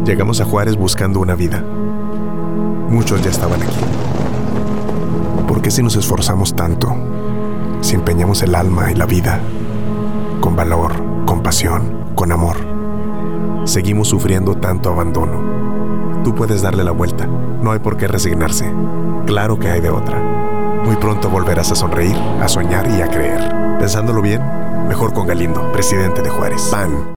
Llegamos a Juárez buscando una vida. Muchos ya estaban aquí. ¿Por qué si nos esforzamos tanto, si empeñamos el alma y la vida, con valor, con pasión, con amor, seguimos sufriendo tanto abandono? Tú puedes darle la vuelta. No hay por qué resignarse. Claro que hay de otra. Muy pronto volverás a sonreír, a soñar y a creer. Pensándolo bien, mejor con Galindo, presidente de Juárez. PAN.